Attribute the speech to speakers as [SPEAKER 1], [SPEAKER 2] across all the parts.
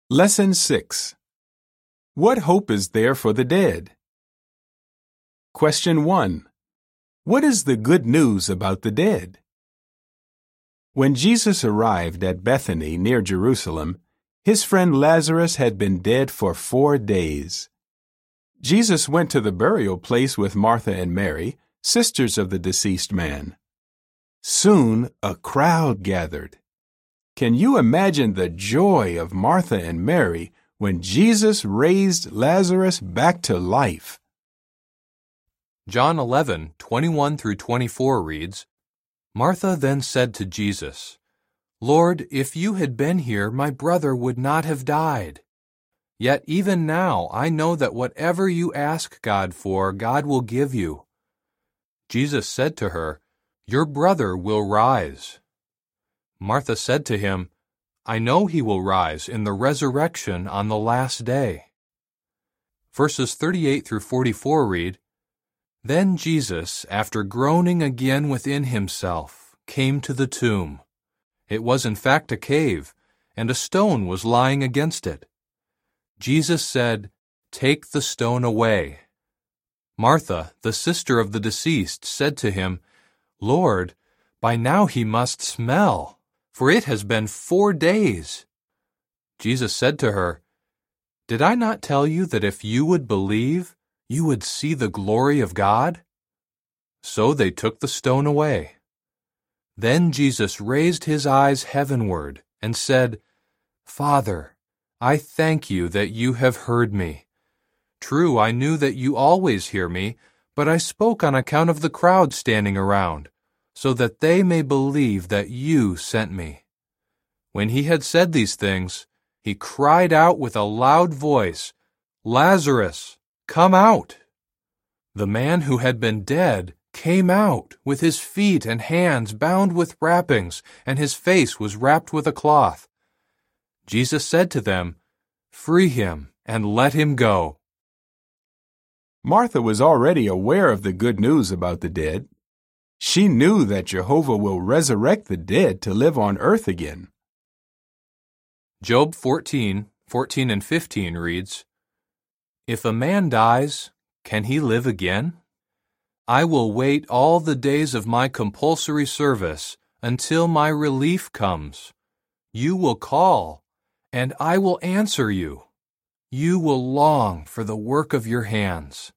[SPEAKER 1] Lesson 6. What hope is there for the dead? Question 1. What is the good news about the dead? When Jesus arrived at Bethany near Jerusalem, his friend Lazarus had been dead for 4 days. Jesus went to the burial place with Martha and Mary, sisters of the deceased man. Soon a crowd gathered. Can you imagine the joy of Martha and Mary when Jesus raised Lazarus back to life?
[SPEAKER 2] John 11:21-24 reads, Martha then said to Jesus, Lord, if you had been here, my brother would not have died. Yet even now I know that whatever you ask God for, God will give you. Jesus said to her, Your brother will rise. Martha said to him, I know he will rise in the resurrection on the last day. Verses 38-44 read, Then Jesus, after groaning again within himself, came to the tomb. It was in fact a cave, and a stone was lying against it. Jesus said, Take the stone away. Martha, the sister of the deceased, said to him, Lord, by now he must smell, for it has been 4 days. Jesus said to her, Did I not tell you that if you would believe, you would see the glory of God? So they took the stone away. Then Jesus raised his eyes heavenward and said, Father, I thank you that you have heard me. True, I knew that you always hear me, but I spoke on account of the crowd standing around, so that they may believe that you sent me. When he had said these things, he cried out with a loud voice, Lazarus, come out! The man who had been dead came out with his feet and hands bound with wrappings, and his face was wrapped with a cloth. Jesus said to them, Free him and let him go.
[SPEAKER 1] Martha was already aware of the good news about the dead. She knew that Jehovah will resurrect the dead to live on earth again.
[SPEAKER 2] Job 14:14-15 reads, If a man dies, can he live again? I will wait all the days of my compulsory service until my relief comes. You will call, and I will answer you. You will long for the work of your hands.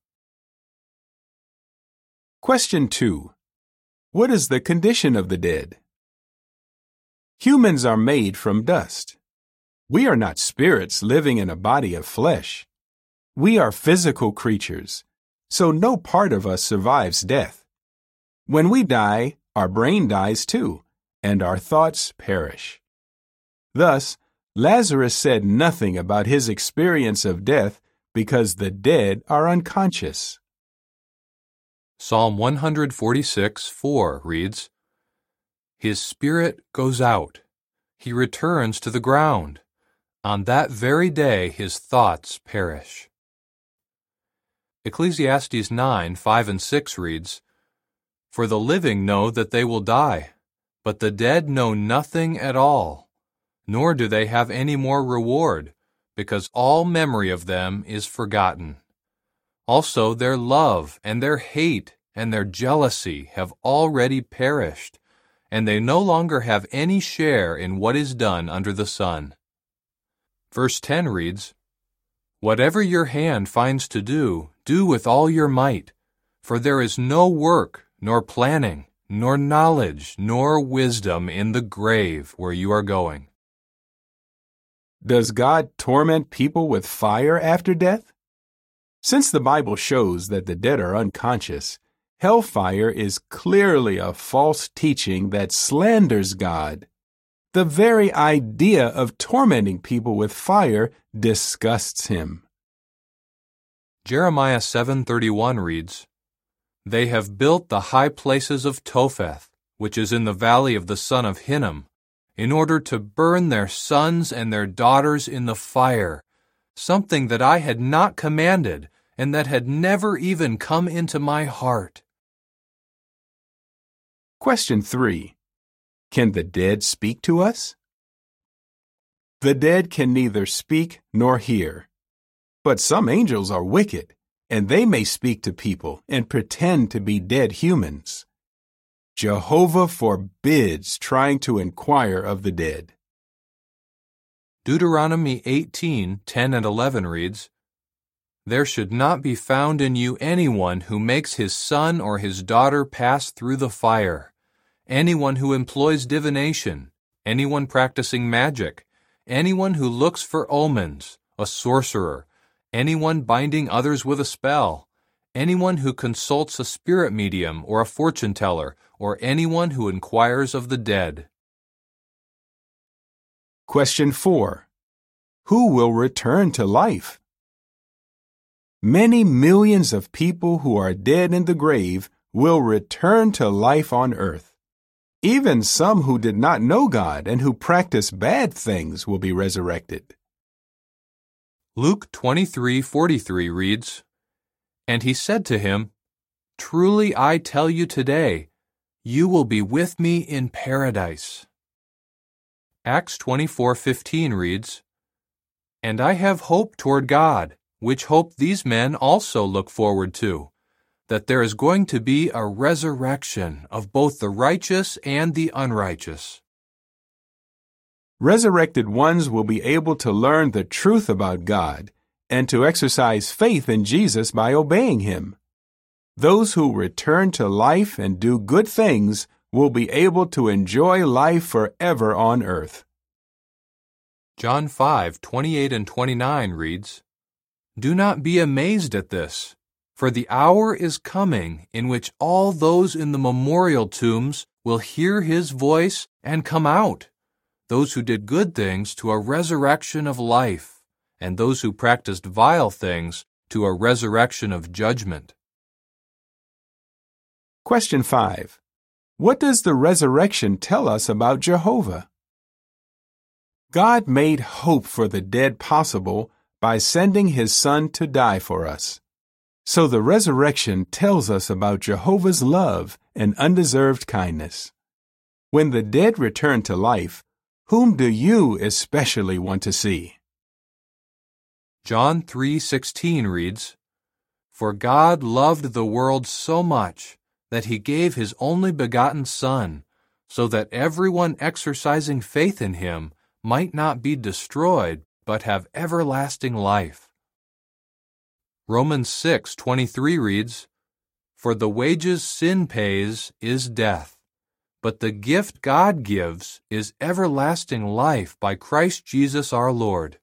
[SPEAKER 1] Question 2. What is the condition of the dead? Humans are made from dust. We are not spirits living in a body of flesh. We are physical creatures, so no part of us survives death. When we die, our brain dies too, and our thoughts perish. Thus, Lazarus said nothing about his experience of death because the dead are unconscious.
[SPEAKER 2] Psalm 146:4 reads, His spirit goes out. He returns to the ground. On that very day his thoughts perish. Ecclesiastes 9:5-6 reads, For the living know that they will die, but the dead know nothing at all, nor do they have any more reward, because all memory of them is forgotten. Also their love and their hate and their jealousy have already perished, and they no longer have any share in what is done under the sun. Verse 10 reads, Whatever your hand finds to do, do with all your might, for there is no work, nor planning, nor knowledge, nor wisdom in the grave where you are going.
[SPEAKER 1] Does God torment people with fire after death? Since the Bible shows that the dead are unconscious, hellfire is clearly a false teaching that slanders God. The very idea of tormenting people with fire disgusts him.
[SPEAKER 2] Jeremiah 7:31 reads, They have built the high places of Topheth, which is in the valley of the son of Hinnom, in order to burn their sons and their daughters in the fire, something that I had not commanded and that had never even come into my heart.
[SPEAKER 1] Question 3. Can the dead speak to us? The dead can neither speak nor hear. But some angels are wicked, and they may speak to people and pretend to be dead humans. Jehovah forbids trying to inquire of the dead.
[SPEAKER 2] Deuteronomy 18:10 and 11 reads, There should not be found in you anyone who makes his son or his daughter pass through the fire, anyone who employs divination, anyone practicing magic, anyone who looks for omens, a sorcerer, anyone binding others with a spell, anyone who consults a spirit medium or a fortune teller, or anyone who inquires of the dead.
[SPEAKER 1] Question 4. Who will return to life? Many millions of people who are dead in the grave will return to life on earth. Even some who did not know God and who practice bad things will be resurrected.
[SPEAKER 2] Luke 23:43 reads, And he said to him, Truly I tell you today, you will be with me in paradise. Acts 24:15 reads, And I have hope toward God, which hope these men also look forward to, that there is going to be a resurrection of both the righteous and the unrighteous.
[SPEAKER 1] Resurrected ones will be able to learn the truth about God and to exercise faith in Jesus by obeying Him. Those who return to life and do good things will be able to enjoy life forever on earth.
[SPEAKER 2] John 5:28 and 29 reads, Do not be amazed at this, for the hour is coming in which all those in the memorial tombs will hear His voice and come out, those who did good things to a resurrection of life, and those who practiced vile things to a resurrection of judgment.
[SPEAKER 1] Question 5. What does the resurrection tell us about Jehovah? God made hope for the dead possible by sending His Son to die for us. So the resurrection tells us about Jehovah's love and undeserved kindness. When the dead return to life, whom do you especially want to see?
[SPEAKER 2] John 3:16 reads, For God loved the world so much that He gave His only begotten Son, so that everyone exercising faith in Him might not be destroyed, but have everlasting life. Romans 6:23 reads, For the wages sin pays is death, but the gift God gives is everlasting life by Christ Jesus our Lord.